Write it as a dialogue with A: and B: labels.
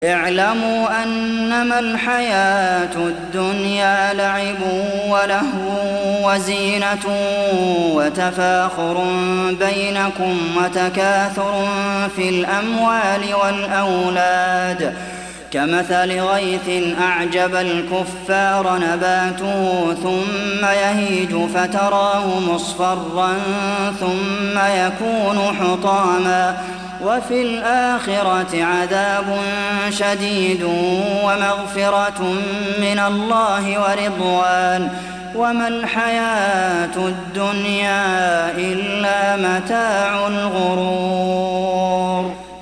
A: اعلموا أنما الحياة الدنيا لعب ولهو وزينة وتفاخر بينكم وتكاثر في الأموال والأولاد كمثل غيث أعجب الكفار نباته ثم يهيج فتراه مصفرا ثم يكون حطاما وفي الآخرة عذاب شديد ومغفرة من الله ورضوان وما الحياة الدنيا إلا متاع الغرور.